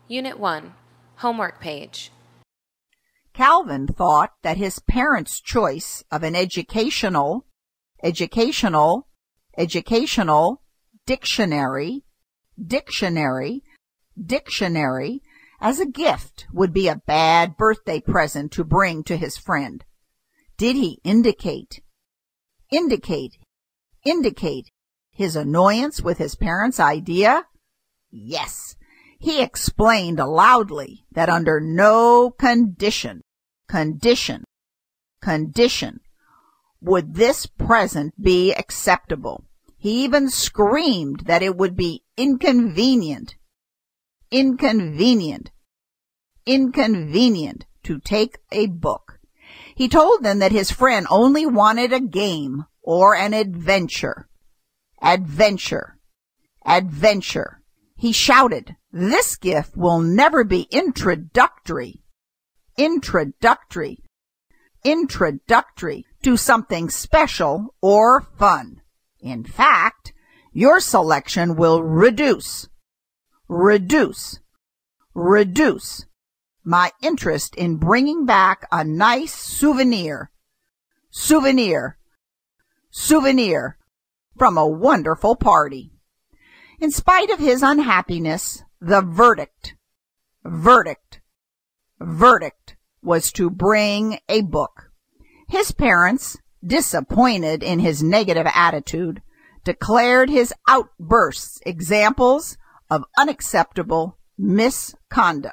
Unit 1, Homework Page. Calvin thought that his parents' choice of an educational dictionary as a gift would be a bad birthday present to bring to his friend. Did he indicate his annoyance with his parents' idea? Yes. He explained loudly that under no condition would this present be acceptable. He even screamed that it would be inconvenient to take a book. He told them that his friend only wanted a game or an adventure. He shouted, "This gift will never be introductory to something special or fun. In fact, your selection will reduce my interest in bringing back a nice souvenir from a wonderful party." In spite of his unhappiness, the verdict was to bring a book. His parents, disappointed in his negative attitude, declared his outbursts examples of unacceptable misconduct.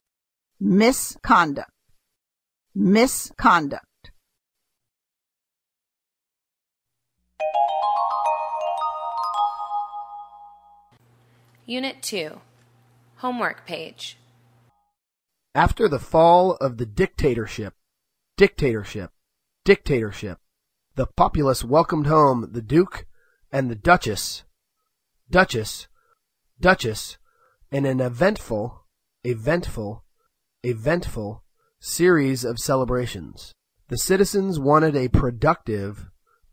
Unit 2, Homework Page. After the fall of the dictatorship, the populace welcomed home the Duke and the Duchess, in an eventful series of celebrations. The citizens wanted a productive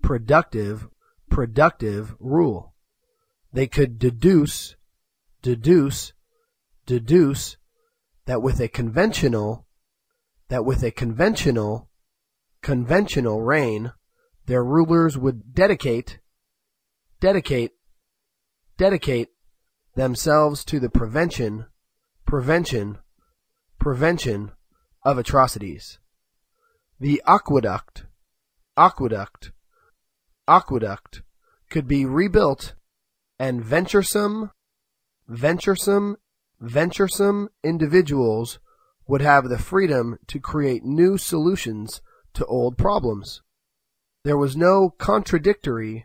rule. They could deduce that with a conventional reign, their rulers would dedicate themselves to the prevention of atrocities. The aqueduct could be rebuilt, and venturesome individuals would have the freedom to create new solutions to old problems. There was no contradictory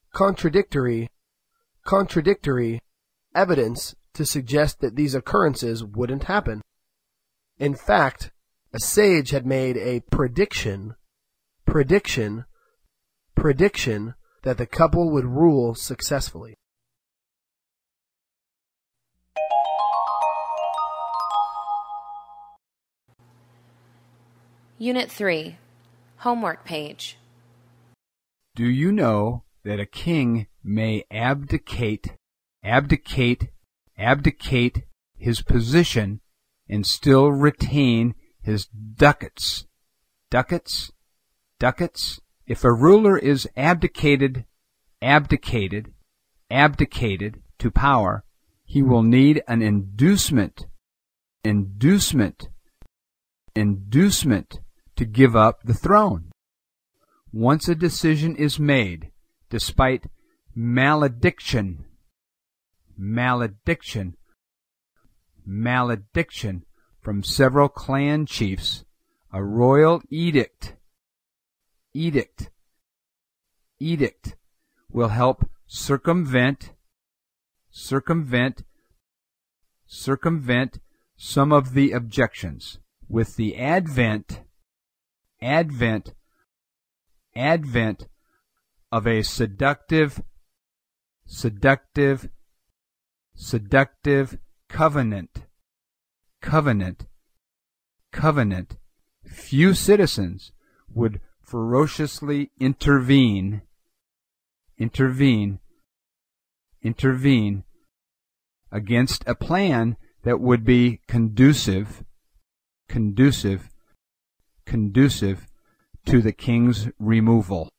evidence to suggest that these occurrences wouldn't happen. In fact, a sage had made a prediction that the couple would rule successfully. Unit 3, Homework Page. Do you know that a king may abdicate his position and still retain his ducats? Ducats? If a ruler is abdicated to power, he will need an inducement to give up the throne. Once a decision is made, despite malediction from several clan chiefs, a royal edict will help circumvent some of the objections. With the advent of a seductive covenant, few citizens would ferociously intervene against a plan that would be conducive to the king's removal.